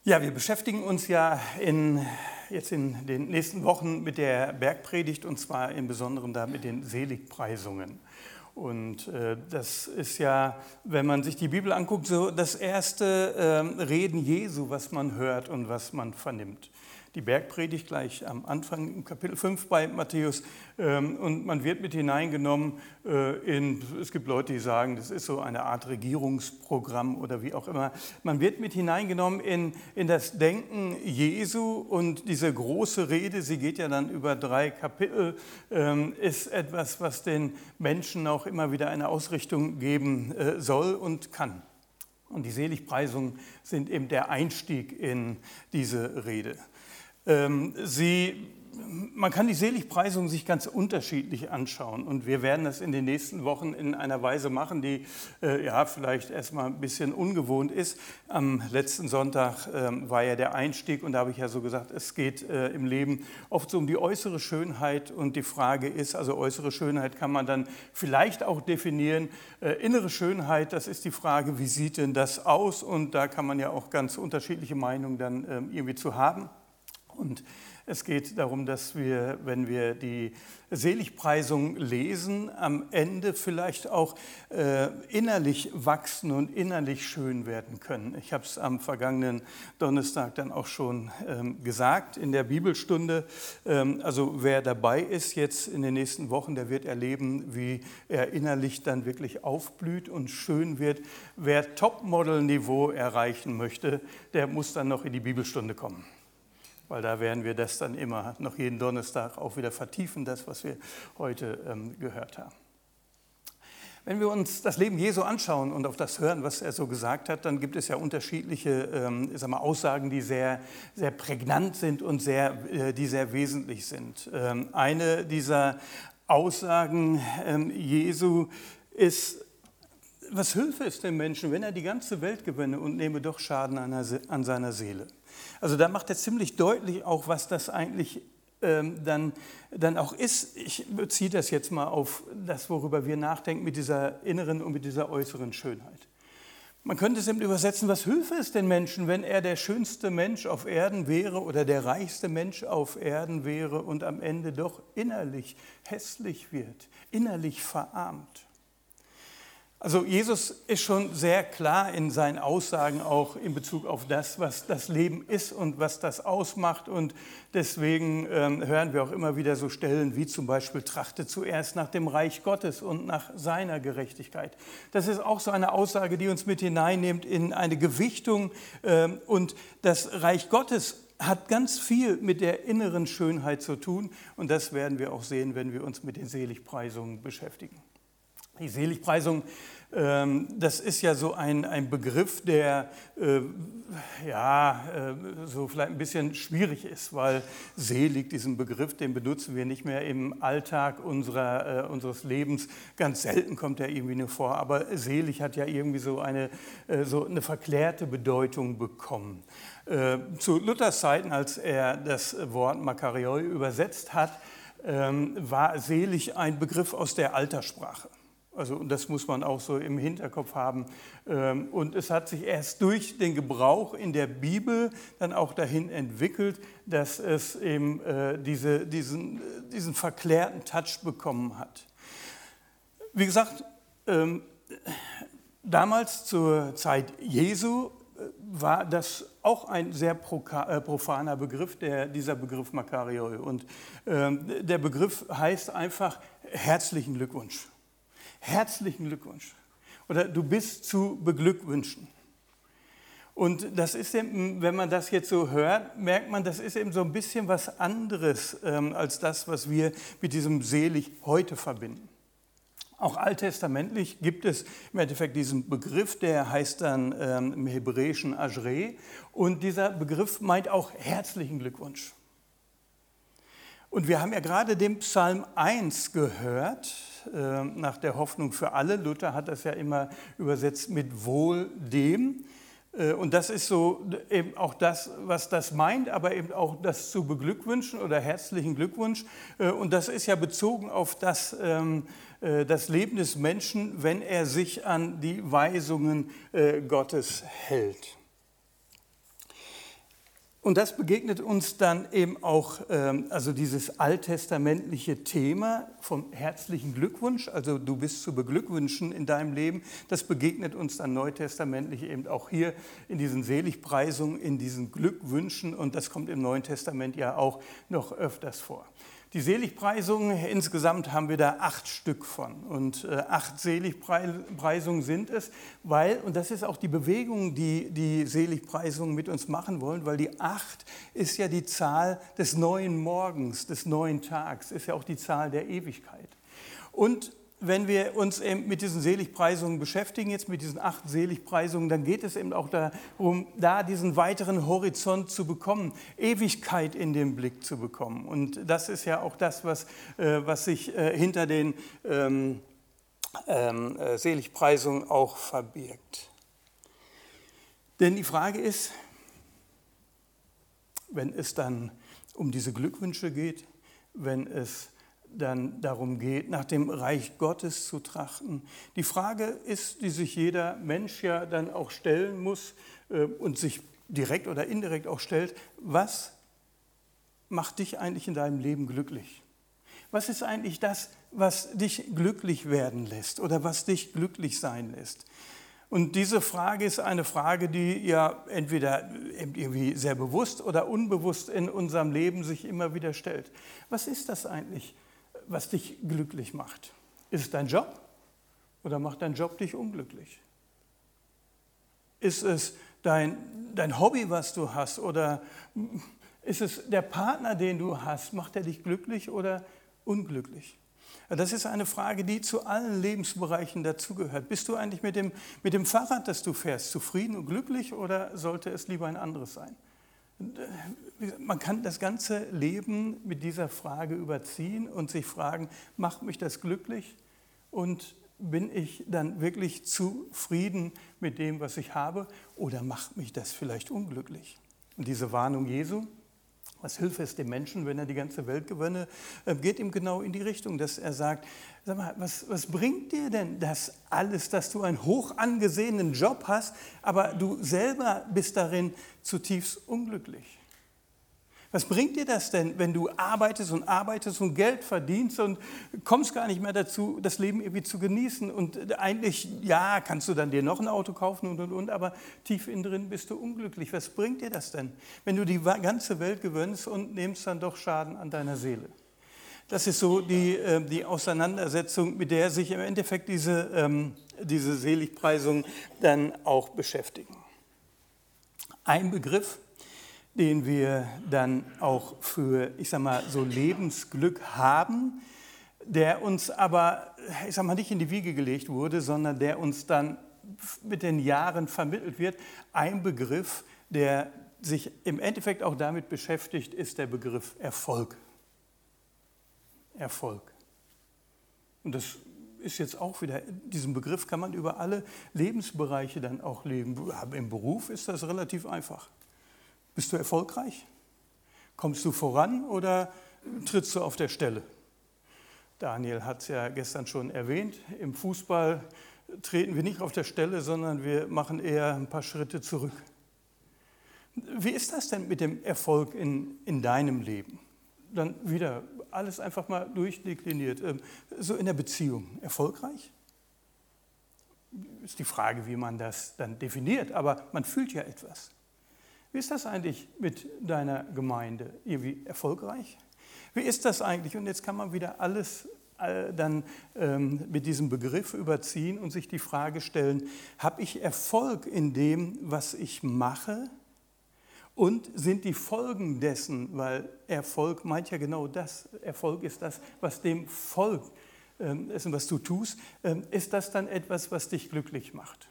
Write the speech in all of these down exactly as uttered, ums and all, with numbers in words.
Ja, wir beschäftigen uns ja in, jetzt in den nächsten Wochen mit der Bergpredigt und zwar im Besonderen da mit den Seligpreisungen. Und äh, das ist ja, wenn man sich die Bibel anguckt, so das erste äh, Reden Jesu, was man hört und was man vernimmt. Die Bergpredigt gleich am Anfang im Kapitel fünf bei Matthäus ähm, und man wird mit hineingenommen äh, in, es gibt Leute, die sagen, das ist so eine Art Regierungsprogramm oder wie auch immer. Man wird mit hineingenommen in, in das Denken Jesu und diese große Rede, sie geht ja dann über drei Kapitel, ähm, ist etwas, was den Menschen auch immer wieder eine Ausrichtung geben äh, soll und kann. Und die Seligpreisungen sind eben der Einstieg in diese Rede. Sie, man kann die Seligpreisung sich ganz unterschiedlich anschauen und wir werden das in den nächsten Wochen in einer Weise machen, die äh, ja vielleicht erstmal ein bisschen ungewohnt ist. Am letzten Sonntag äh, war ja der Einstieg und da habe ich ja so gesagt, es geht äh, im Leben oft so um die äußere Schönheit und die Frage ist, also äußere Schönheit kann man dann vielleicht auch definieren, äh, innere Schönheit, das ist die Frage, wie sieht denn das aus und da kann man ja auch ganz unterschiedliche Meinungen dann äh, irgendwie zu haben. Und es geht darum, dass wir, wenn wir die Seligpreisung lesen, am Ende vielleicht auch äh, innerlich wachsen und innerlich schön werden können. Ich habe es am vergangenen Donnerstag dann auch schon ähm, gesagt in der Bibelstunde. Ähm, also wer dabei ist jetzt in den nächsten Wochen, der wird erleben, wie er innerlich dann wirklich aufblüht und schön wird. Wer Topmodel-Niveau erreichen möchte, der muss dann noch in die Bibelstunde kommen. Weil da werden wir das dann immer noch jeden Donnerstag auch wieder vertiefen, das, was wir heute ähm, gehört haben. Wenn wir uns das Leben Jesu anschauen und auf das hören, was er so gesagt hat, dann gibt es ja unterschiedliche ähm, ich sag mal, Aussagen, die sehr, sehr prägnant sind und sehr, äh, die sehr wesentlich sind. Ähm, eine dieser Aussagen ähm, Jesu ist: Was hülfe es dem Menschen, wenn er die ganze Welt gewinne und nehme doch Schaden an, der, an seiner Seele? Also da macht er ziemlich deutlich auch, was das eigentlich ähm, dann, dann auch ist. Ich beziehe das jetzt mal auf das, worüber wir nachdenken, mit dieser inneren und mit dieser äußeren Schönheit. Man könnte es eben übersetzen, was hülfe es den Menschen, wenn er der schönste Mensch auf Erden wäre oder der reichste Mensch auf Erden wäre und am Ende doch innerlich hässlich wird, innerlich verarmt. Also Jesus ist schon sehr klar in seinen Aussagen auch in Bezug auf das, was das Leben ist und was das ausmacht. Und deswegen ähm, hören wir auch immer wieder so Stellen wie zum Beispiel: Trachte zuerst nach dem Reich Gottes und nach seiner Gerechtigkeit. Das ist auch so eine Aussage, die uns mit hineinnimmt in eine Gewichtung. Ähm, und das Reich Gottes hat ganz viel mit der inneren Schönheit zu tun. Und das werden wir auch sehen, wenn wir uns mit den Seligpreisungen beschäftigen. Die Seligpreisung, ähm, das ist ja so ein, ein Begriff, der äh, ja, äh, so vielleicht ein bisschen schwierig ist, weil selig, diesen Begriff, den benutzen wir nicht mehr im Alltag unserer, äh, unseres Lebens. Ganz selten kommt er irgendwie nur vor, aber selig hat ja irgendwie so eine, äh, so eine verklärte Bedeutung bekommen. Äh, zu Luthers Zeiten, als er das Wort Makarioi übersetzt hat, ähm, war selig ein Begriff aus der Alterssprache. Also und das muss man auch so im Hinterkopf haben. Und es hat sich erst durch den Gebrauch in der Bibel dann auch dahin entwickelt, dass es eben diese, diesen, diesen verklärten Touch bekommen hat. Wie gesagt, damals zur Zeit Jesu war das auch ein sehr profaner Begriff, der, dieser Begriff Makarioi. Und der Begriff heißt einfach herzlichen Glückwunsch. Herzlichen Glückwunsch. Oder du bist zu beglückwünschen. Und das ist eben, wenn man das jetzt so hört, merkt man, das ist eben so ein bisschen was anderes ähm, als das, was wir mit diesem selig heute verbinden. Auch alttestamentlich gibt es im Endeffekt diesen Begriff, der heißt dann ähm, im Hebräischen Ashrei. Und dieser Begriff meint auch herzlichen Glückwunsch. Und wir haben ja gerade den Psalm eins gehört, äh, nach der Hoffnung für alle. Luther hat das ja immer übersetzt mit Wohl dem. Äh, und das ist so eben auch das, was das meint, aber eben auch das zu beglückwünschen oder herzlichen Glückwunsch. Äh, und das ist ja bezogen auf das, ähm, äh, das Leben des Menschen, wenn er sich an die Weisungen äh, Gottes hält. Und das begegnet uns dann eben auch, ähm, also dieses alttestamentliche Thema vom herzlichen Glückwunsch, also du bist zu beglückwünschen in deinem Leben, das begegnet uns dann neutestamentlich eben auch hier in diesen Seligpreisungen, in diesen Glückwünschen, und das kommt im Neuen Testament ja auch noch öfters vor. Die Seligpreisungen, insgesamt haben wir da acht Stück von, und äh, acht Seligpreisungen sind es, weil, und das ist auch die Bewegung, die die Seligpreisungen mit uns machen wollen, weil die acht ist ja die Zahl des neuen Morgens, des neuen Tags, ist ja auch die Zahl der Ewigkeit. Und wenn wir uns eben mit diesen Seligpreisungen beschäftigen, jetzt mit diesen acht Seligpreisungen, dann geht es eben auch darum, da diesen weiteren Horizont zu bekommen, Ewigkeit in den Blick zu bekommen. Und das ist ja auch das, was, äh, was sich äh, hinter den ähm, ähm, äh, Seligpreisungen auch verbirgt. Denn die Frage ist, wenn es dann um diese Glückwünsche geht, wenn es dann darum geht, nach dem Reich Gottes zu trachten. Die Frage ist, die sich jeder Mensch ja dann auch stellen muss äh, und sich direkt oder indirekt auch stellt: Was macht dich eigentlich in deinem Leben glücklich? Was ist eigentlich das, was dich glücklich werden lässt oder was dich glücklich sein lässt? Und diese Frage ist eine Frage, die ja entweder irgendwie sehr bewusst oder unbewusst in unserem Leben sich immer wieder stellt. Was ist das eigentlich, was dich glücklich macht? Ist es dein Job oder macht dein Job dich unglücklich? Ist es dein, dein Hobby, was du hast, oder ist es der Partner, den du hast? Macht er dich glücklich oder unglücklich? Das ist eine Frage, die zu allen Lebensbereichen dazugehört. Bist du eigentlich mit dem, mit dem Fahrrad, das du fährst, zufrieden und glücklich, oder sollte es lieber ein anderes sein? Man kann das ganze Leben mit dieser Frage überziehen und sich fragen: Macht mich das glücklich, und bin ich dann wirklich zufrieden mit dem, was ich habe, oder macht mich das vielleicht unglücklich? Und diese Warnung Jesu, was hilft es dem Menschen, wenn er die ganze Welt gewönne, geht ihm genau in die Richtung, dass er sagt: Sag mal, was, was bringt dir denn das alles, dass du einen hoch angesehenen Job hast, aber du selber bist darin zutiefst unglücklich? Was bringt dir das denn, wenn du arbeitest und arbeitest und Geld verdienst und kommst gar nicht mehr dazu, das Leben irgendwie zu genießen? Und eigentlich, ja, kannst du dann dir noch ein Auto kaufen und, und, und, aber tief innen drin bist du unglücklich. Was bringt dir das denn, wenn du die ganze Welt gewöhnst und nimmst dann doch Schaden an deiner Seele? Das ist so die, die Auseinandersetzung, mit der sich im Endeffekt diese, diese Seligpreisungen dann auch beschäftigen. Ein Begriff, den wir dann auch für, ich sag mal, so Lebensglück haben, der uns aber, ich sag mal, nicht in die Wiege gelegt wurde, sondern der uns dann mit den Jahren vermittelt wird. Ein Begriff, der sich im Endeffekt auch damit beschäftigt, ist der Begriff Erfolg. Erfolg. Und das ist jetzt auch wieder, diesen Begriff kann man über alle Lebensbereiche dann auch leben. Im Beruf ist das relativ einfach. Bist du erfolgreich? Kommst du voran oder trittst du auf der Stelle? Daniel hat es ja gestern schon erwähnt, im Fußball treten wir nicht auf der Stelle, sondern wir machen eher ein paar Schritte zurück. Wie ist das denn mit dem Erfolg in, in deinem Leben? Dann wieder alles einfach mal durchdekliniert. So in der Beziehung, erfolgreich? Ist die Frage, wie man das dann definiert, aber man fühlt ja etwas. Wie ist das eigentlich mit deiner Gemeinde? Irgendwie erfolgreich? Wie ist das eigentlich? Und jetzt kann man wieder alles äh, dann ähm, mit diesem Begriff überziehen und sich die Frage stellen: Habe ich Erfolg in dem, was ich mache? Und sind die Folgen dessen, weil Erfolg meint ja genau das, Erfolg ist das, was dem folgt, ähm, ist, was du tust, ähm, ist das dann etwas, was dich glücklich macht?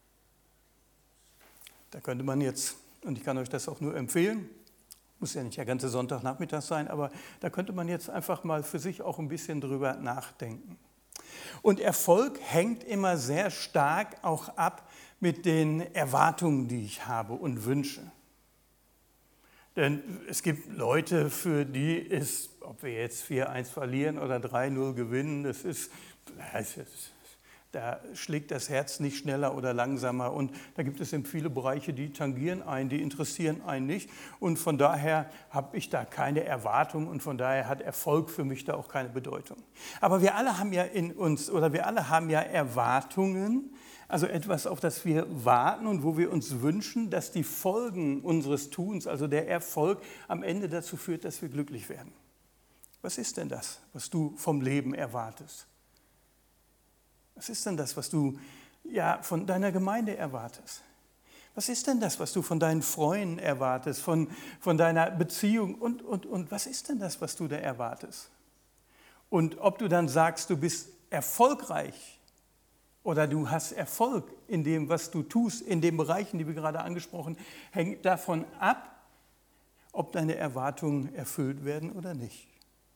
Da könnte man jetzt, und ich kann euch das auch nur empfehlen, muss ja nicht der ganze Sonntagnachmittag sein, aber da könnte man jetzt einfach mal für sich auch ein bisschen drüber nachdenken. Und Erfolg hängt immer sehr stark auch ab mit den Erwartungen, die ich habe und Wünsche. Denn es gibt Leute, für die ist, ob wir jetzt vier eins verlieren oder drei null gewinnen, das ist, da schlägt das Herz nicht schneller oder langsamer. Und da gibt es eben viele Bereiche, die tangieren einen, die interessieren einen nicht. Und von daher habe ich da keine Erwartung und von daher hat Erfolg für mich da auch keine Bedeutung. Aber wir alle haben ja in uns, oder wir alle haben ja Erwartungen, also etwas, auf das wir warten und wo wir uns wünschen, dass die Folgen unseres Tuns, also der Erfolg, am Ende dazu führt, dass wir glücklich werden. Was ist denn das, was du vom Leben erwartest? Was ist denn das, was du ja, von deiner Gemeinde erwartest? Was ist denn das, was du von deinen Freunden erwartest, von, von deiner Beziehung und, und, und was ist denn das, was du da erwartest? Und ob du dann sagst, du bist erfolgreich, oder du hast Erfolg in dem, was du tust, in den Bereichen, die wir gerade angesprochen haben, hängt davon ab, ob deine Erwartungen erfüllt werden oder nicht.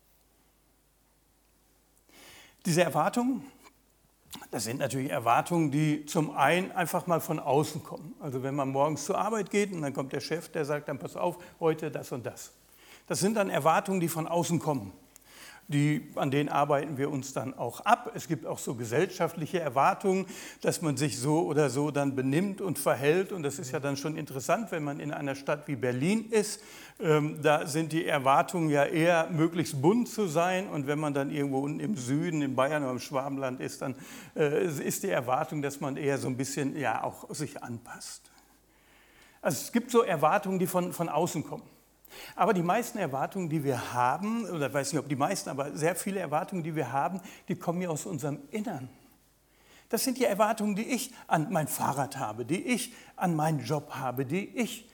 Diese Erwartungen, das sind natürlich Erwartungen, die zum einen einfach mal von außen kommen. Also wenn man morgens zur Arbeit geht und dann kommt der Chef, der sagt dann, pass auf, heute das und das. Das sind dann Erwartungen, die von außen kommen. Die, an denen arbeiten wir uns dann auch ab. Es gibt auch so gesellschaftliche Erwartungen, dass man sich so oder so dann benimmt und verhält. Und das ist ja dann schon interessant, wenn man in einer Stadt wie Berlin ist. Ähm, da sind die Erwartungen ja eher, möglichst bunt zu sein. Und wenn man dann irgendwo unten im Süden, in Bayern oder im Schwabenland ist, dann äh, ist die Erwartung, dass man eher so ein bisschen ja, auch sich anpasst. Also es gibt so Erwartungen, die von, von außen kommen. Aber die meisten Erwartungen, die wir haben, oder ich weiß nicht, ob die meisten, aber sehr viele Erwartungen, die wir haben, die kommen ja aus unserem Innern. Das sind die Erwartungen, die ich an mein Fahrrad habe, die ich an meinen Job habe, die ich,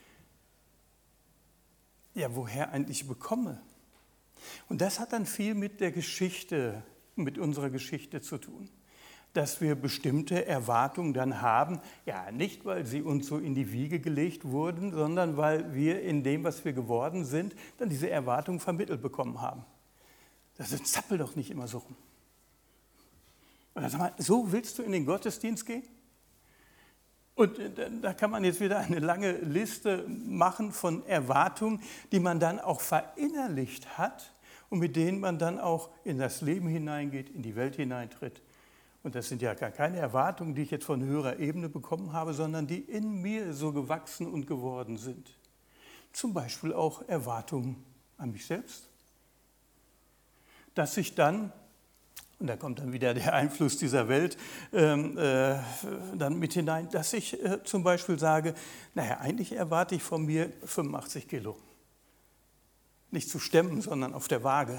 ja, woher eigentlich bekomme. Und das hat dann viel mit der Geschichte, mit unserer Geschichte zu tun. Dass wir bestimmte Erwartungen dann haben, ja nicht, weil sie uns so in die Wiege gelegt wurden, sondern weil wir in dem, was wir geworden sind, dann diese Erwartungen vermittelt bekommen haben. Das zappel doch nicht immer so rum. Oder sag mal, so willst du in den Gottesdienst gehen? Und da kann man jetzt wieder eine lange Liste machen von Erwartungen, die man dann auch verinnerlicht hat und mit denen man dann auch in das Leben hineingeht, in die Welt hineintritt. Und das sind ja gar keine Erwartungen, die ich jetzt von höherer Ebene bekommen habe, sondern die in mir so gewachsen und geworden sind. Zum Beispiel auch Erwartungen an mich selbst. Dass ich dann, und da kommt dann wieder der Einfluss dieser Welt ähm, äh, dann mit hinein, dass ich äh, zum Beispiel sage, naja, eigentlich erwarte ich von mir fünfundachtzig Kilo. Nicht zu stemmen, sondern auf der Waage.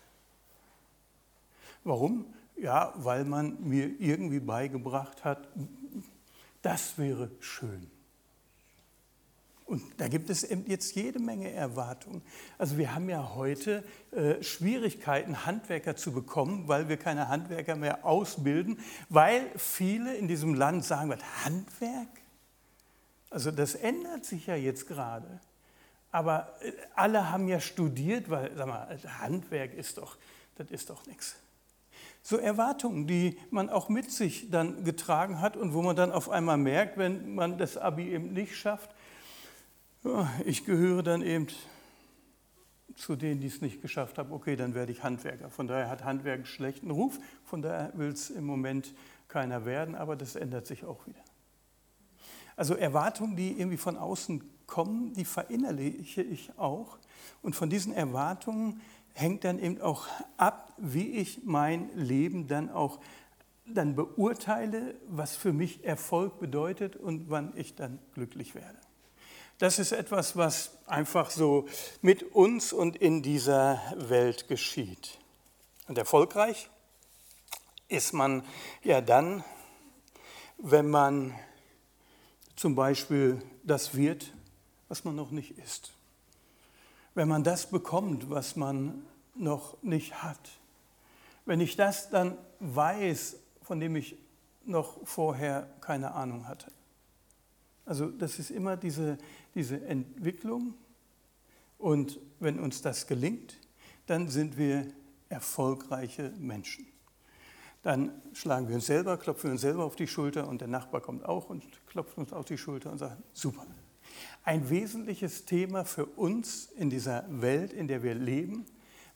Warum? Ja, weil man mir irgendwie beigebracht hat, das wäre schön. Und da gibt es eben jetzt jede Menge Erwartungen. Also wir haben ja heute äh, Schwierigkeiten, Handwerker zu bekommen, weil wir keine Handwerker mehr ausbilden, weil viele in diesem Land sagen, was, Handwerk? Also das ändert sich ja jetzt gerade. Aber äh, alle haben ja studiert, weil, sag mal, Handwerk ist doch, das ist doch nichts. So Erwartungen, die man auch mit sich dann getragen hat und wo man dann auf einmal merkt, wenn man das Abi eben nicht schafft, ja, ich gehöre dann eben zu denen, die es nicht geschafft haben, okay, dann werde ich Handwerker. Von daher hat Handwerk einen schlechten Ruf, von daher will es im Moment keiner werden, aber das ändert sich auch wieder. Also Erwartungen, die irgendwie von außen kommen, die verinnerliche ich auch und von diesen Erwartungen hängt dann eben auch ab, wie ich mein Leben dann auch dann beurteile, was für mich Erfolg bedeutet und wann ich dann glücklich werde. Das ist etwas, was einfach so mit uns und in dieser Welt geschieht. Und erfolgreich ist man ja dann, wenn man zum Beispiel das wird, was man noch nicht ist. Wenn man das bekommt, was man noch nicht hat. Wenn ich das dann weiß, von dem ich noch vorher keine Ahnung hatte. Also das ist immer diese, diese Entwicklung und wenn uns das gelingt, dann sind wir erfolgreiche Menschen. Dann schlagen wir uns selber, klopfen wir uns selber auf die Schulter und der Nachbar kommt auch und klopft uns auf die Schulter und sagt, super. Ein wesentliches Thema für uns in dieser Welt, in der wir leben,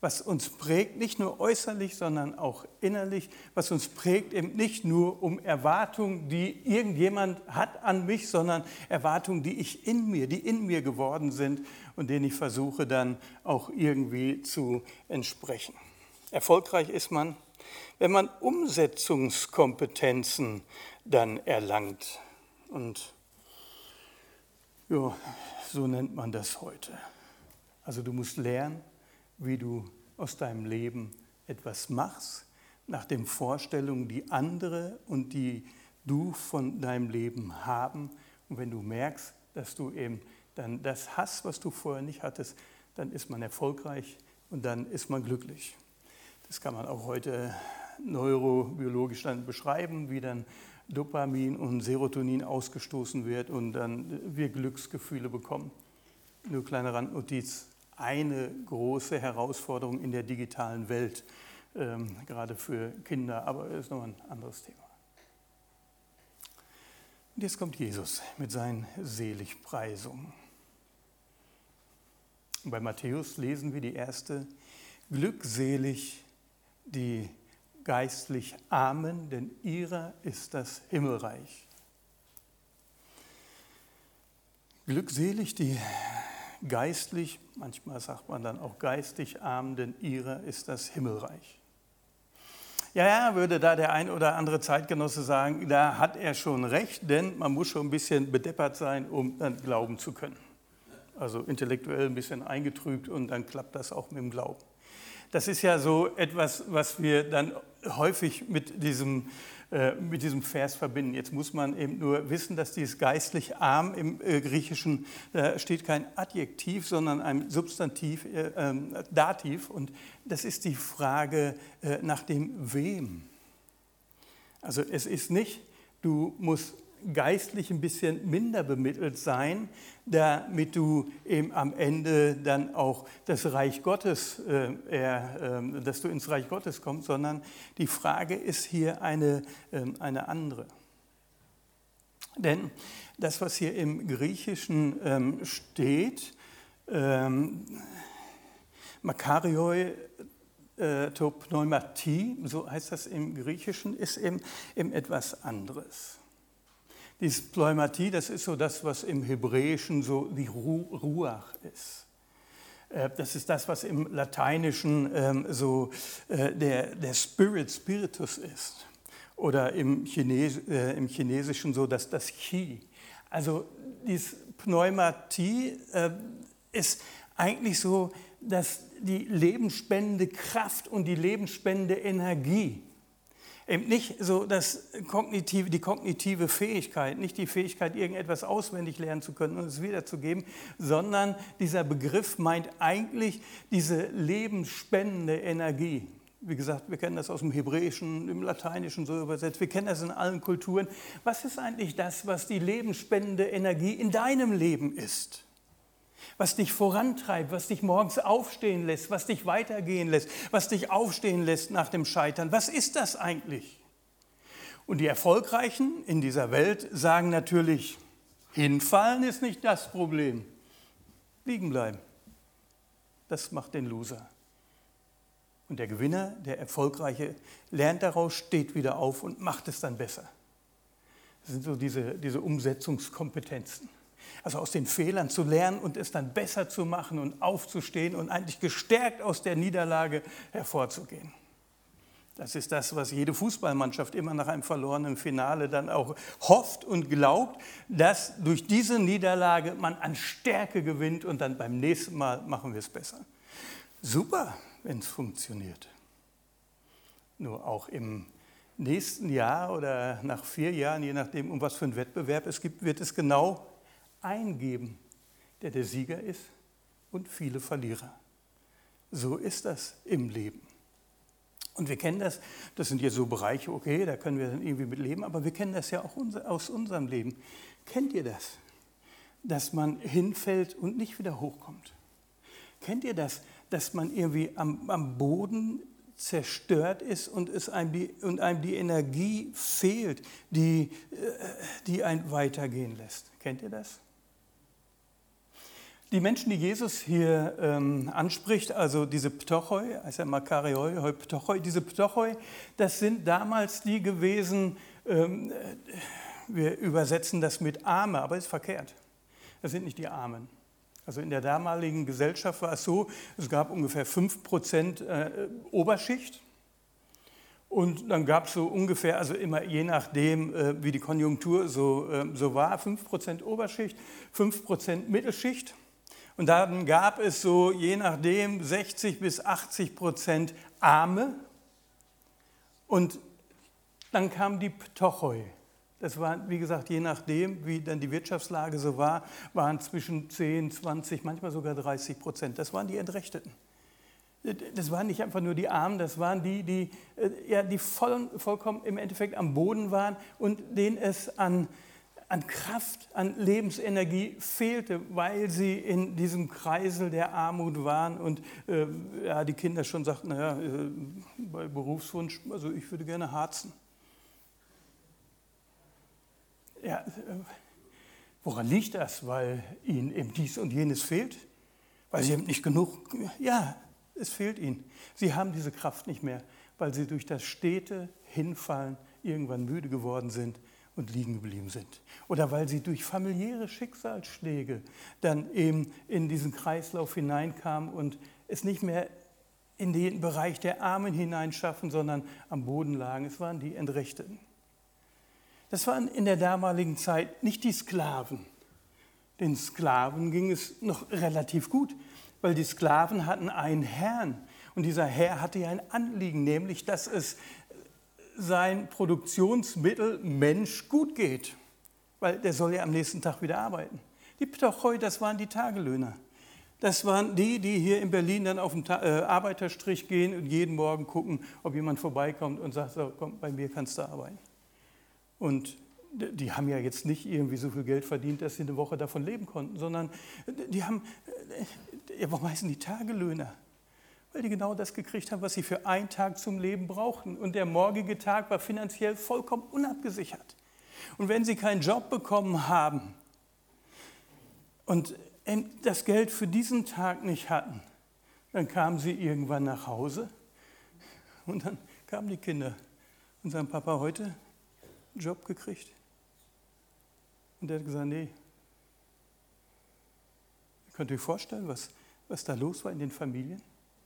was uns prägt, nicht nur äußerlich, sondern auch innerlich, was uns prägt eben nicht nur um Erwartungen, die irgendjemand hat an mich, sondern Erwartungen, die ich in mir, die in mir geworden sind und denen ich versuche dann auch irgendwie zu entsprechen. Erfolgreich ist man, wenn man Umsetzungskompetenzen dann erlangt. Und ja, so nennt man das heute. Also du musst lernen, wie du aus deinem Leben etwas machst, nach den Vorstellungen, die andere und die du von deinem Leben haben. Und wenn du merkst, dass du eben dann das hast, was du vorher nicht hattest, dann ist man erfolgreich und dann ist man glücklich. Das kann man auch heute neurobiologisch dann beschreiben, wie dann Dopamin und Serotonin ausgestoßen wird und dann wir Glücksgefühle bekommen. Nur kleine Randnotiz. Eine große Herausforderung in der digitalen Welt, ähm, gerade für Kinder, aber das ist noch ein anderes Thema. Und jetzt kommt Jesus mit seinen Seligpreisungen. Und bei Matthäus lesen wir die erste: Glückselig die geistlich Armen, denn ihrer ist das Himmelreich. Glückselig die geistlich, manchmal sagt man dann auch geistig arm, denn ihrer ist das Himmelreich. Ja, ja, würde da der ein oder andere Zeitgenosse sagen, da hat er schon recht, denn man muss schon ein bisschen bedeppert sein, um dann glauben zu können. Also intellektuell ein bisschen eingetrübt und dann klappt das auch mit dem Glauben. Das ist ja so etwas, was wir dann häufig mit diesem, äh, mit diesem Vers verbinden. Jetzt muss man eben nur wissen, dass dieses geistlich arm im äh, Griechischen, da steht kein Adjektiv, sondern ein Substantiv, äh, äh, Dativ. Und das ist die Frage äh, nach dem Wem. Also es ist nicht, du musst geistlich ein bisschen minder bemittelt sein, damit du eben am Ende dann auch das Reich Gottes, äh, äh, dass du ins Reich Gottes kommst, sondern die Frage ist hier eine, äh, eine andere. Denn das, was hier im Griechischen ähm, steht, ähm, Makarioi äh, to Pneumati, so heißt das im Griechischen, ist eben, eben etwas anderes. Dieses Pneumatie, das ist so das, was im Hebräischen so die Ruach ist. Das ist das, was im Lateinischen ähm, so äh, der, der Spirit, Spiritus ist. Oder im, Chines, äh, im Chinesischen so das, das Qi. Also dieses Pneumatie äh, ist eigentlich so, dass die lebensspendende Kraft und die lebensspendende Energie, eben nicht so das kognitive, die kognitive Fähigkeit, nicht die Fähigkeit, irgendetwas auswendig lernen zu können und es wiederzugeben, sondern dieser Begriff meint eigentlich diese lebensspendende Energie. Wie gesagt, wir kennen das aus dem Hebräischen, im Lateinischen so übersetzt, wir kennen das in allen Kulturen. Was ist eigentlich das, was die lebensspendende Energie in deinem Leben ist? Was dich vorantreibt, was dich morgens aufstehen lässt, was dich weitergehen lässt, was dich aufstehen lässt nach dem Scheitern. Was ist das eigentlich? Und die Erfolgreichen in dieser Welt sagen natürlich, hinfallen ist nicht das Problem. Liegen bleiben. Das macht den Loser. Und der Gewinner, der Erfolgreiche, lernt daraus, steht wieder auf und macht es dann besser. Das sind so diese, diese Umsetzungskompetenzen. Also aus den Fehlern zu lernen und es dann besser zu machen und aufzustehen und eigentlich gestärkt aus der Niederlage hervorzugehen. Das ist das, was jede Fußballmannschaft immer nach einem verlorenen Finale dann auch hofft und glaubt, dass durch diese Niederlage man an Stärke gewinnt und dann beim nächsten Mal machen wir es besser. Super, wenn es funktioniert. Nur auch im nächsten Jahr oder nach vier Jahren, je nachdem, um was für einen Wettbewerb es gibt, wird es genau eingeben, der der Sieger ist und viele Verlierer. So ist das im Leben. Und wir kennen das, das sind jetzt so Bereiche, okay, da können wir dann irgendwie mit leben, aber wir kennen das ja auch aus unserem Leben. Kennt ihr das, dass man hinfällt und nicht wieder hochkommt? Kennt ihr das, dass man irgendwie am, am Boden zerstört ist und, es einem die, und einem die Energie fehlt, die, die einen weitergehen lässt? Kennt ihr das? Die Menschen, die Jesus hier ähm, anspricht, also diese Ptochoi, heißt ja Makarioi, heu Ptochoi, diese Ptochoi, das sind damals die gewesen, ähm, wir übersetzen das mit Arme, aber ist verkehrt. Das sind nicht die Armen. Also in der damaligen Gesellschaft war es so, es gab ungefähr fünf Prozent äh, Oberschicht. Und dann gab es so ungefähr, also immer je nachdem, äh, wie die Konjunktur so, äh, so war, fünf Prozent Oberschicht, fünf Prozent Mittelschicht. Und dann gab es so, je nachdem, sechzig bis achtzig Prozent Arme. Und dann kam die Ptochoi. Das war, wie gesagt, je nachdem, wie dann die Wirtschaftslage so war, waren zwischen zehn, zwanzig, manchmal sogar dreißig Prozent. Das waren die Entrechteten. Das waren nicht einfach nur die Armen, das waren die, die, ja, die voll, vollkommen im Endeffekt am Boden waren und denen es an, an Kraft, an Lebensenergie fehlte, weil sie in diesem Kreisel der Armut waren und äh, ja, die Kinder schon sagten, naja, äh, bei Berufswunsch, also ich würde gerne harzen. Ja, äh, woran liegt das? Weil ihnen eben dies und jenes fehlt? Weil sie eben nicht genug, ja, es fehlt ihnen. Sie haben diese Kraft nicht mehr, weil sie durch das stete Hinfallen irgendwann müde geworden sind und liegen geblieben sind. Oder weil sie durch familiäre Schicksalsschläge dann eben in diesen Kreislauf hineinkamen und es nicht mehr in den Bereich der Armen hineinschaffen, sondern am Boden lagen. Es waren die Entrechteten. Das waren in der damaligen Zeit nicht die Sklaven. Den Sklaven ging es noch relativ gut, weil die Sklaven hatten einen Herrn und dieser Herr hatte ja ein Anliegen, nämlich, dass es sein Produktionsmittel Mensch gut geht, weil der soll ja am nächsten Tag wieder arbeiten. Die Ptochoi, das waren die Tagelöhner. Das waren die, die hier in Berlin dann auf den Ta- äh, Arbeiterstrich gehen und jeden Morgen gucken, ob jemand vorbeikommt und sagt, so, komm, bei mir kannst du arbeiten. Und die haben ja jetzt nicht irgendwie so viel Geld verdient, dass sie eine Woche davon leben konnten, sondern die haben, ja, warum heißen die Tagelöhner? Weil die genau das gekriegt haben, was sie für einen Tag zum Leben brauchten. Und der morgige Tag war finanziell vollkommen unabgesichert. Und wenn sie keinen Job bekommen haben und das Geld für diesen Tag nicht hatten, dann kamen sie irgendwann nach Hause und dann kamen die Kinder und sagten, Papa, heute einen Job gekriegt? Und der hat gesagt, nee. Ihr könnt euch vorstellen, was, was da los war in den Familien?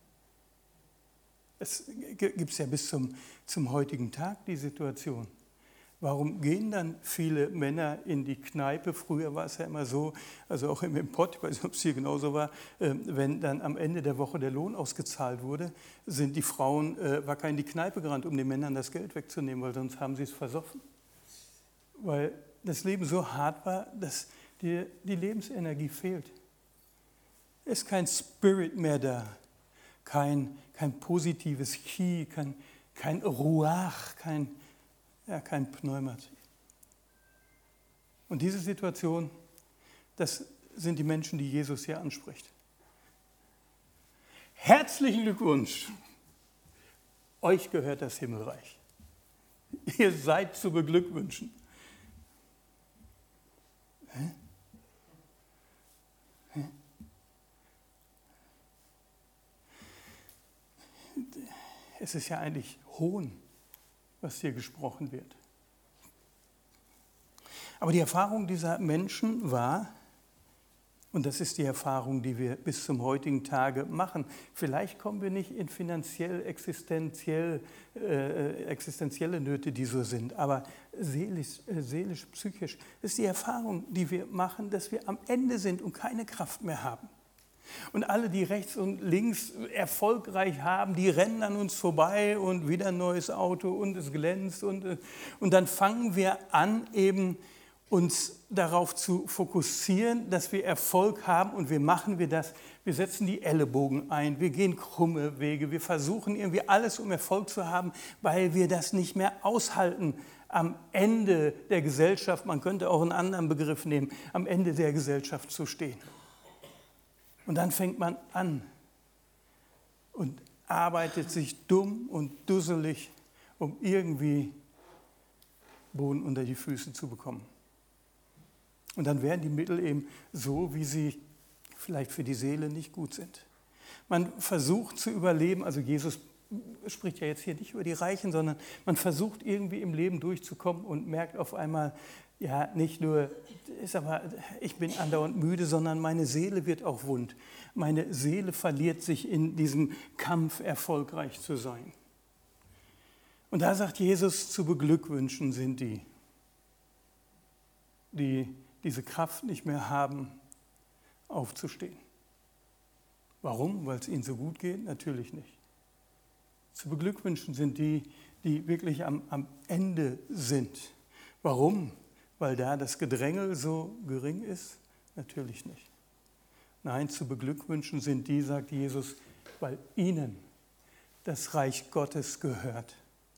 Es gibt es ja bis zum, zum heutigen Tag die Situation. Warum gehen dann viele Männer in die Kneipe? Früher war es ja immer so, also auch im Pott, ich weiß nicht, ob es hier genauso war, wenn dann am Ende der Woche der Lohn ausgezahlt wurde, sind die Frauen wacker in die Kneipe gerannt, um den Männern das Geld wegzunehmen, weil sonst haben sie es versoffen. Weil das Leben so hart war, dass dir die Lebensenergie fehlt. Es ist kein Spirit mehr da, kein, kein positives Chi, kein, kein Ruach, kein, ja, kein Pneumat. Und diese Situation, das sind die Menschen, die Jesus hier anspricht. Herzlichen Glückwunsch! Euch gehört das Himmelreich. Ihr seid zu beglückwünschen. Hä? Hä? Es ist ja eigentlich Hohn, was hier gesprochen wird. Aber die Erfahrung dieser Menschen war, und das ist die Erfahrung, die wir bis zum heutigen Tage machen, vielleicht kommen wir nicht in finanziell, existenziell, äh, existenzielle Nöte, die so sind, aber seelisch, äh, seelisch, psychisch, ist die Erfahrung, die wir machen, dass wir am Ende sind und keine Kraft mehr haben. Und alle, die rechts und links erfolgreich haben, die rennen an uns vorbei und wieder ein neues Auto und es glänzt. Und, und dann fangen wir an, eben uns darauf zu fokussieren, dass wir Erfolg haben. Und wie machen wir das? Wir setzen die Ellenbogen ein, wir gehen krumme Wege, wir versuchen irgendwie alles, um Erfolg zu haben, weil wir das nicht mehr aushalten. Am Ende der Gesellschaft, man könnte auch einen anderen Begriff nehmen, am Ende der Gesellschaft zu stehen. Und dann fängt man an und arbeitet sich dumm und dusselig, um irgendwie Boden unter die Füße zu bekommen. Und dann werden die Mittel eben so, wie sie vielleicht für die Seele nicht gut sind. Man versucht zu überleben, also Jesus spricht ja jetzt hier nicht über die Reichen, sondern man versucht irgendwie im Leben durchzukommen und merkt auf einmal, ja, nicht nur, ist aber, ich bin andauernd müde, sondern meine Seele wird auch wund. Meine Seele verliert sich in diesem Kampf, erfolgreich zu sein. Und da sagt Jesus, zu beglückwünschen sind die, die diese Kraft nicht mehr haben, aufzustehen. Warum? Weil es ihnen so gut geht? Natürlich nicht. Zu beglückwünschen sind die, die wirklich am, am Ende sind. Warum? Weil da das Gedrängel so gering ist? Natürlich nicht. Nein, zu beglückwünschen sind die, sagt Jesus, weil ihnen das Reich Gottes gehört.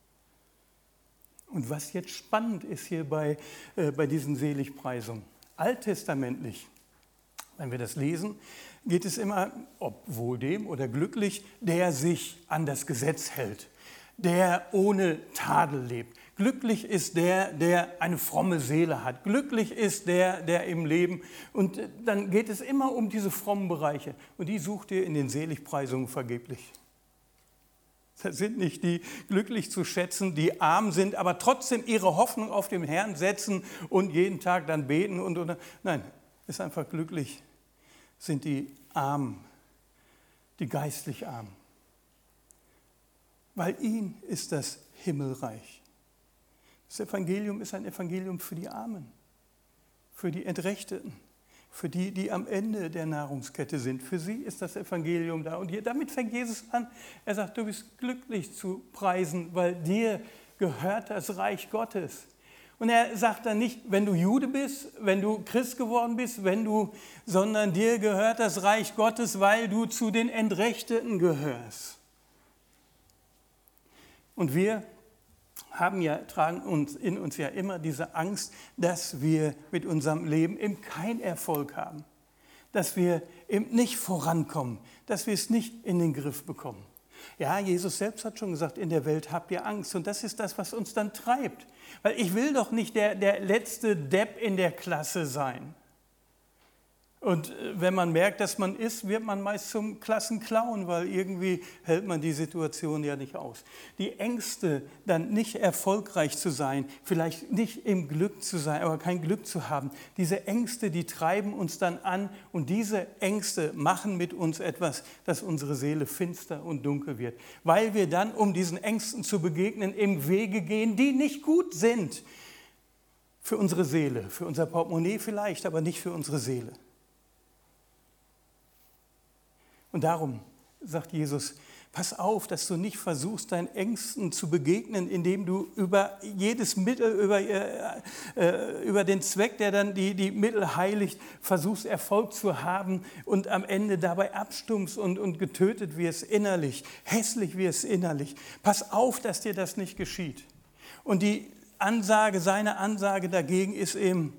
Und was jetzt spannend ist hier bei, äh, bei diesen Seligpreisungen, alttestamentlich, wenn wir das lesen, geht es immer, ob wohl dem oder glücklich, der sich an das Gesetz hält, der ohne Tadel lebt. Glücklich ist der, der eine fromme Seele hat. Glücklich ist der, der im Leben. Und dann geht es immer um diese frommen Bereiche. Und die sucht ihr in den Seligpreisungen vergeblich. Das sind nicht die glücklich zu schätzen, die arm sind, aber trotzdem ihre Hoffnung auf den Herrn setzen und jeden Tag dann beten. Und, und nein, ist einfach glücklich. Sind die Armen, die geistlich Armen. Weil ihnen ist das Himmelreich. Das Evangelium ist ein Evangelium für die Armen, für die Entrechteten, für die, die am Ende der Nahrungskette sind. Für sie ist das Evangelium da. Und hier, damit fängt Jesus an. Er sagt, du bist glücklich zu preisen, weil dir gehört das Reich Gottes. Und er sagt dann nicht, wenn du Jude bist, wenn du Christ geworden bist, wenn du, sondern dir gehört das Reich Gottes, weil du zu den Entrechteten gehörst. Und wir haben ja, tragen uns in uns ja immer diese Angst, dass wir mit unserem Leben eben keinen Erfolg haben, dass wir eben nicht vorankommen, dass wir es nicht in den Griff bekommen. Ja, Jesus selbst hat schon gesagt, in der Welt habt ihr Angst. Und das ist das, was uns dann treibt. Weil ich will doch nicht der, der letzte Depp in der Klasse sein. Und wenn man merkt, dass man ist, wird man meist zum Klassenclown, weil irgendwie hält man die Situation ja nicht aus. Die Ängste, dann nicht erfolgreich zu sein, vielleicht nicht im Glück zu sein, aber kein Glück zu haben, diese Ängste, die treiben uns dann an und diese Ängste machen mit uns etwas, dass unsere Seele finster und dunkel wird. Weil wir dann, um diesen Ängsten zu begegnen, im Wege gehen, die nicht gut sind. Für unsere Seele, für unser Portemonnaie vielleicht, aber nicht für unsere Seele. Und darum sagt Jesus, pass auf, dass du nicht versuchst, deinen Ängsten zu begegnen, indem du über jedes Mittel, über, äh, über den Zweck, der dann die, die Mittel heiligt, versuchst, Erfolg zu haben und am Ende dabei abstumpfst und, und getötet wirst innerlich, hässlich wirst innerlich. Pass auf, dass dir das nicht geschieht. Und die Ansage, seine Ansage dagegen ist eben,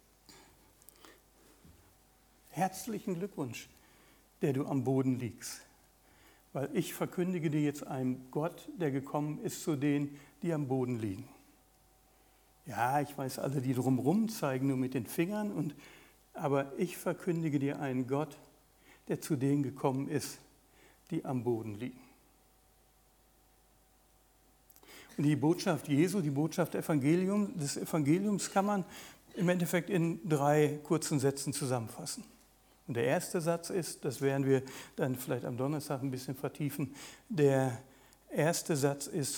herzlichen Glückwunsch, der du am Boden liegst. Weil ich verkündige dir jetzt einen Gott, der gekommen ist zu denen, die am Boden liegen. Ja, ich weiß, alle, die drumherum zeigen nur mit den Fingern, und, aber ich verkündige dir einen Gott, der zu denen gekommen ist, die am Boden liegen. Und die Botschaft Jesu, die Botschaft Evangelium, des Evangeliums kann man im Endeffekt in drei kurzen Sätzen zusammenfassen. Und der erste Satz ist, das werden wir dann vielleicht am Donnerstag ein bisschen vertiefen, der erste Satz ist,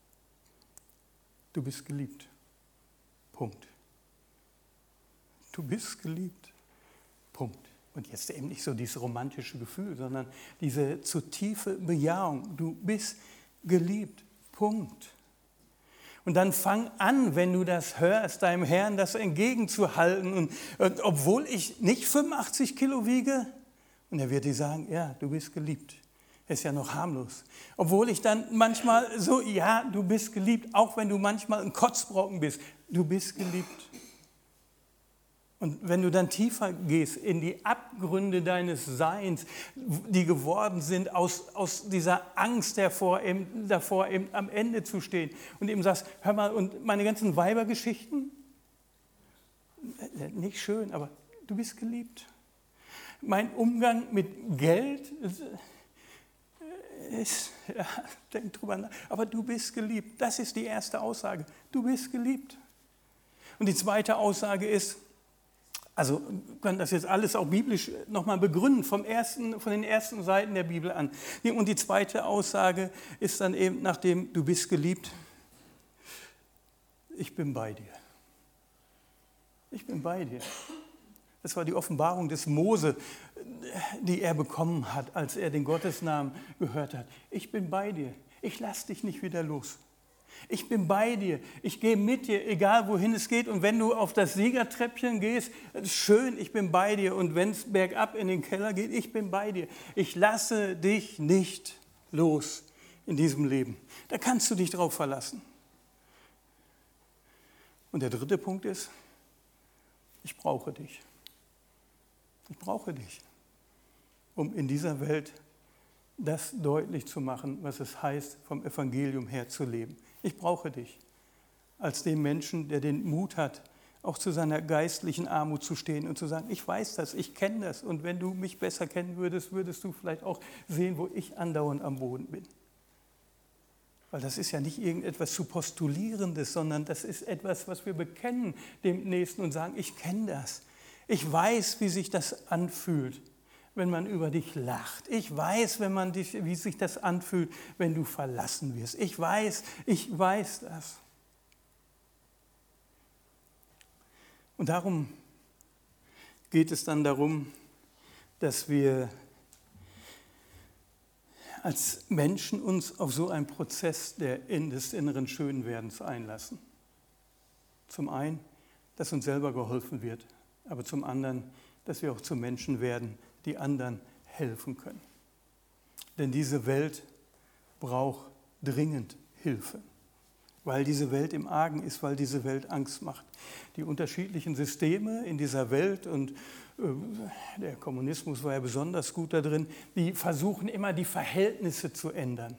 du bist geliebt. Punkt. Du bist geliebt. Punkt. Und jetzt eben nicht so dieses romantische Gefühl, sondern diese zu tiefe Bejahung. Du bist geliebt. Punkt. Und dann fang an, wenn du das hörst, deinem Herrn das entgegenzuhalten. Und, und obwohl ich nicht fünfundachtzig Kilo wiege, und er wird dir sagen, ja, du bist geliebt. Ist ja noch harmlos. Obwohl ich dann manchmal so, ja, du bist geliebt, auch wenn du manchmal ein Kotzbrocken bist, du bist geliebt. Und wenn du dann tiefer gehst in die Abgründe deines Seins, die geworden sind aus, aus dieser Angst hervor, eben, davor, eben am Ende zu stehen und eben sagst, hör mal, und meine ganzen Weibergeschichten, nicht schön, aber du bist geliebt. Mein Umgang mit Geld ist, ist ja, denk drüber nach, aber du bist geliebt. Das ist die erste Aussage. Du bist geliebt. Und die zweite Aussage ist, also wir können das jetzt alles auch biblisch nochmal begründen, vom ersten, von den ersten Seiten der Bibel an. Und die zweite Aussage ist dann eben, nachdem du bist geliebt, ich bin bei dir. Ich bin bei dir. Das war die Offenbarung des Mose, die er bekommen hat, als er den Gottesnamen gehört hat. Ich bin bei dir. Ich lasse dich nicht wieder los. Ich bin bei dir, ich gehe mit dir, egal wohin es geht. Und wenn du auf das Siegertreppchen gehst, schön, ich bin bei dir. Und wenn es bergab in den Keller geht, ich bin bei dir. Ich lasse dich nicht los in diesem Leben. Da kannst du dich drauf verlassen. Und der dritte Punkt ist, ich brauche dich. Ich brauche dich, um in dieser Welt das deutlich zu machen, was es heißt, vom Evangelium her zu leben. Ich brauche dich als den Menschen, der den Mut hat, auch zu seiner geistlichen Armut zu stehen und zu sagen, ich weiß das, ich kenne das. Und wenn du mich besser kennen würdest, würdest du vielleicht auch sehen, wo ich andauernd am Boden bin. Weil das ist ja nicht irgendetwas zu Postulierendes, sondern das ist etwas, was wir bekennen dem Nächsten und sagen, ich kenne das. Ich weiß, wie sich das anfühlt, wenn man über dich lacht. Ich weiß, wenn man dich, wie sich das anfühlt, wenn du verlassen wirst. Ich weiß, ich weiß das. Und darum geht es dann darum, dass wir als Menschen uns auf so einen Prozess der, des inneren Schönwerdens einlassen. Zum einen, dass uns selber geholfen wird, aber zum anderen, dass wir auch zu Menschen werden, die anderen helfen können. Denn diese Welt braucht dringend Hilfe, weil diese Welt im Argen ist, weil diese Welt Angst macht. Die unterschiedlichen Systeme in dieser Welt, und äh, der Kommunismus war ja besonders gut da drin, die versuchen immer die Verhältnisse zu ändern.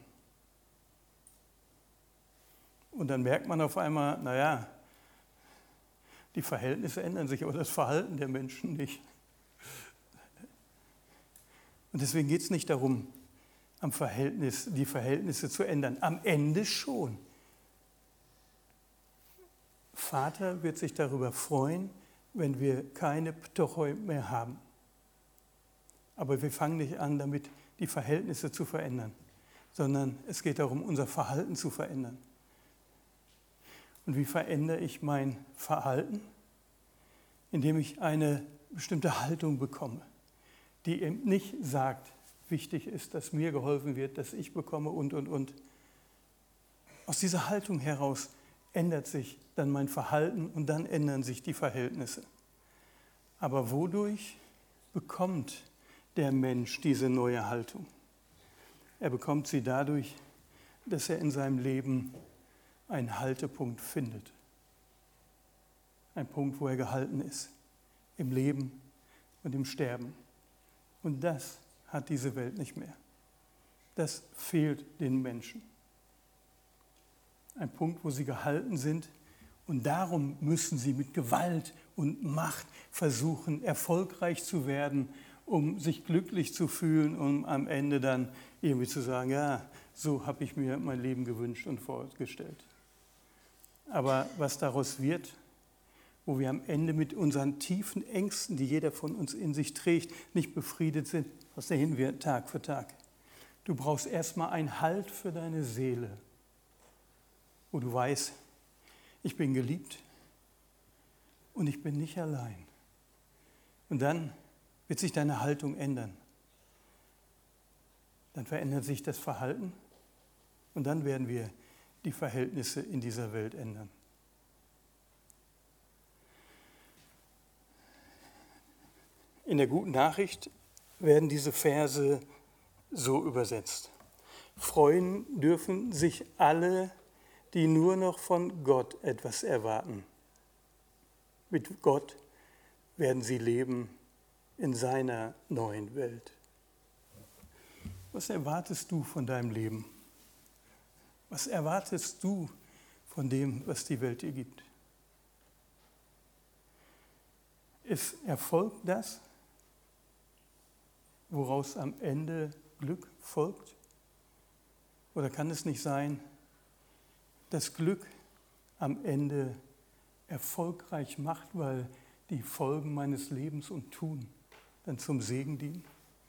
Und dann merkt man auf einmal, naja, die Verhältnisse ändern sich, aber das Verhalten der Menschen nicht. Und deswegen geht es nicht darum, am Verhältnis, die Verhältnisse zu ändern. Am Ende schon. Vater wird sich darüber freuen, wenn wir keine Ptochoi mehr haben. Aber wir fangen nicht an, damit die Verhältnisse zu verändern, sondern es geht darum, unser Verhalten zu verändern. Und wie verändere ich mein Verhalten? Indem ich eine bestimmte Haltung bekomme, die eben nicht sagt, wichtig ist, dass mir geholfen wird, dass ich bekomme und, und, und. Aus dieser Haltung heraus ändert sich dann mein Verhalten und dann ändern sich die Verhältnisse. Aber wodurch bekommt der Mensch diese neue Haltung? Er bekommt sie dadurch, dass er in seinem Leben einen Haltepunkt findet. Ein Punkt, wo er gehalten ist, im Leben und im Sterben. Und das hat diese Welt nicht mehr. Das fehlt den Menschen. Ein Punkt, wo sie gehalten sind, und darum müssen sie mit Gewalt und Macht versuchen, erfolgreich zu werden, um sich glücklich zu fühlen, um am Ende dann irgendwie zu sagen, ja, so habe ich mir mein Leben gewünscht und vorgestellt. Aber was daraus wird, wo wir am Ende mit unseren tiefen Ängsten, die jeder von uns in sich trägt, nicht befriedet sind, was dahin wird Tag für Tag. Du brauchst erstmal einen Halt für deine Seele, wo du weißt, ich bin geliebt und ich bin nicht allein. Und dann wird sich deine Haltung ändern. Dann verändert sich das Verhalten und dann werden wir die Verhältnisse in dieser Welt ändern. In der Guten Nachricht werden diese Verse so übersetzt. Freuen dürfen sich alle, die nur noch von Gott etwas erwarten. Mit Gott werden sie leben in seiner neuen Welt. Was erwartest du von deinem Leben? Was erwartest du von dem, was die Welt dir gibt? Ist Erfolg das? woraus am Ende Glück folgt? Oder kann es nicht sein, dass Glück am Ende erfolgreich macht, weil die Folgen meines Lebens und Tun dann zum Segen dienen?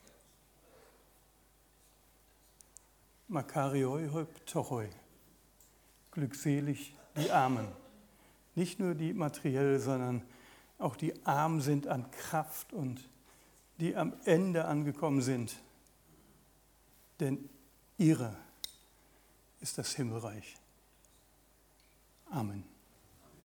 Makarioi hoptoroi, glückselig die Armen. Nicht nur die materiell, sondern auch die arm sind an Kraft und die am Ende angekommen sind. Denn ihre ist das Himmelreich. Amen.